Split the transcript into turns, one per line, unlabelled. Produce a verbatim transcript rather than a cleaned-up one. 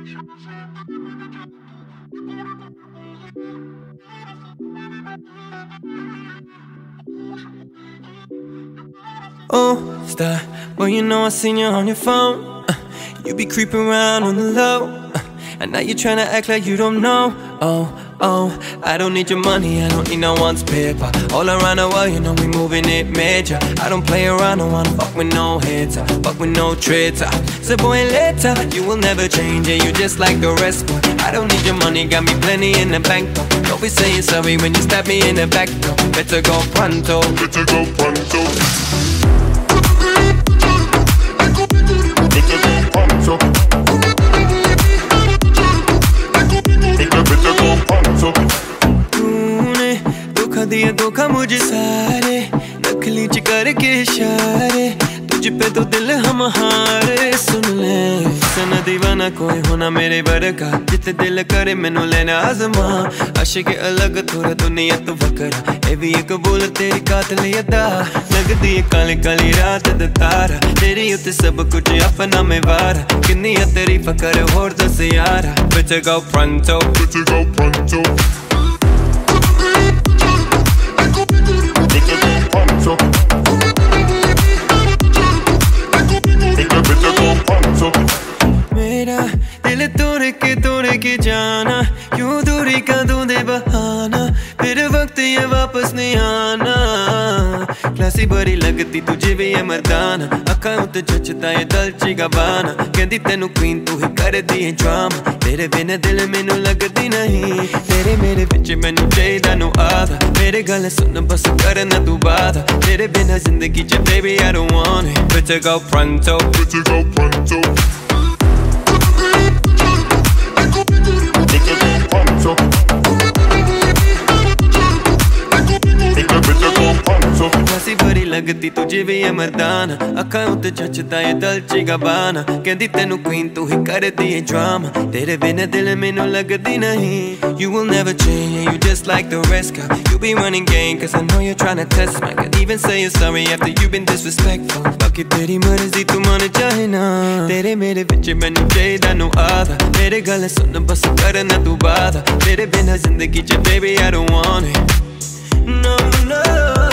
Oh, stop. Well, you know I seen you on your phone. uh, You be creeping around on the low, uh, and now you tryna act like you don't know. Oh, oh, I don't need your money, I don't need no one's paper. All around the world, you know we moving it major. I don't play around, don't wanna fuck with no hater, fuck with no traitor. So boy, later, you will never change it, you just like the rest, boy. I don't need your money, got me plenty in the bank, though. Don't be saying sorry when you stab me in the back, though. Better go pronto, better go pronto. तूने धोखा दिया धोखा मुझे सारे नकली च करके इशारे तुझ पे तो दिल हम हारे सुन ले सना दीवाना कोई होना मेरे वर्गा जिते दिल करे मैनू लेना आजमा आशिक अलग थोड़ा दुनिया तो वकरा ए भी एक बोल तेरी कातली अदा लगदी है काली काली रात दा तारा तेरी उत्ते सब कुछ अपना में वारा किन्नी है तेरी फकर होर दस यारा better go pronto better go pronto better go pronto better go pronto मेरा दिल तोड़ के तोड़ के जाना क्यों दूरी का दूंदे बहाना फिर वक्त ये वापस नहीं आना क्लासी बड़ी लगती तुझे भी ये मर्दाना अखा उते जचता ये दलची गबाना कहती तेनू क्वीन तू ही कर दी है ड्रामा तेरे बिना दिल मैनू लगदी नहीं तेरे मेरे बिच मैनू चाहिदा नु आधा मेरे गल सुन बस करना तू बाधा तेरे बिना जिंदगी च baby I don't want it better go pronto better go pronto better go pronto classy बड़ी लगती तुझे भी ये मर्दाना अखा उते जचता ये दलची गबाना कहती तेनू क्वीन तू ही कर दी है ड्रामा तेरे बिना दिल मैनू लगदी नहीं You will never change and you just like the rest girl You be running game cause I know you're trying to test me Can't even say you're sorry after you've been disrespectful बाकी तेरी मर्जी तू मन चाहे ना तेरे मेरे बिच मैनू चाहिदा नु आधा मेरे गल सुन बस करना तू बाधा तेरे बिना जिंदगी च baby I don't want it No, no